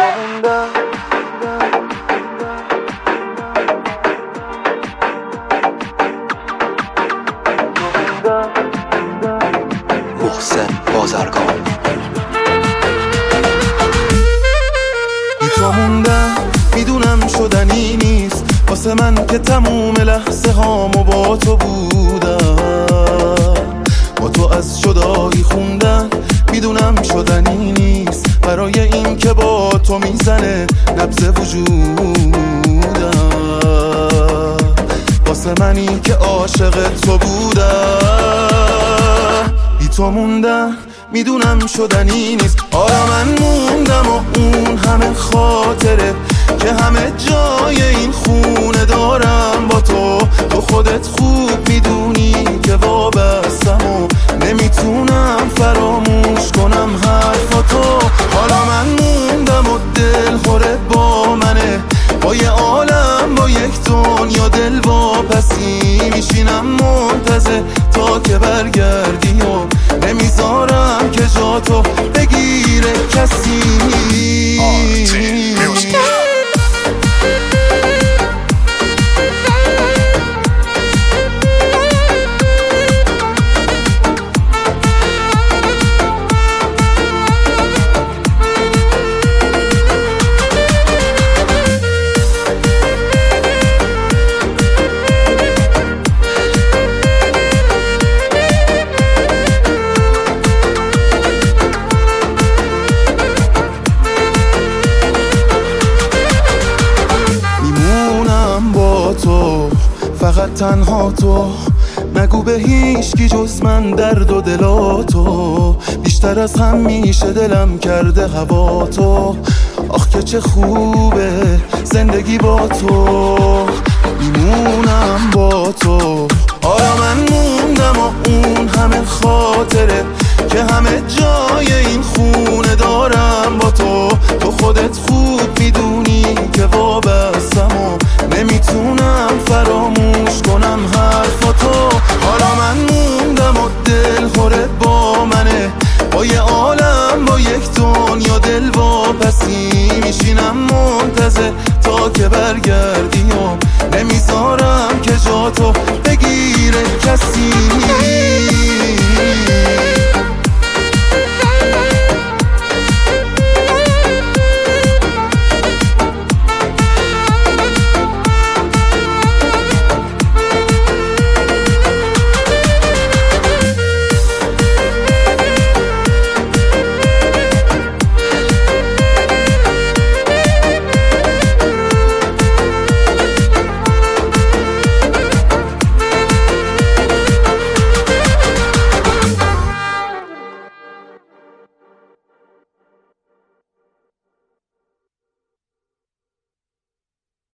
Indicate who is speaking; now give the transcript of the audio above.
Speaker 1: محسن بازرگان.
Speaker 2: بی تو موندم میدونم شدنی نیست واسه من که تموم لحظه هامو با تو بودم. با تو از جدایی خوندن میدونم شدنی نیست برای این که با تو میزنه نبض وجودم. واسه منی که عاشق تو بودم. بی تو موندم میدونم شدنی نیست. آره من موندم و اون همه خاطره که همه جای این خونه دارم با تو. تو خودت خوب میدونی که وابستم و نمیتونم فراموش کنم حرفاتو. حالا من موندم و دل خوره با منه با یه عالم با یک دنیا دل واپسی میشینم منتظر تا که برگردی و نمیذارم که جاتو بگیره کسی. تو فقط تنها تو نگو به هیچ کی جز من درد و دلاتو. بیشتر از همیشه دلم کرده هوا تو. آخ که چه خوبه زندگی با تو. میمونم با تو. آره من موندم و اون همه خاطره که همه جای این خونه دارم با تو. تو خودت خوب میدونی که وابستم و نمیتونم فراموش کنم حرفاتو. حالا من موندم و دل خوره با منه با یه عالم با یک دنیا دل واپسی میشینم منتظر تا که برگردی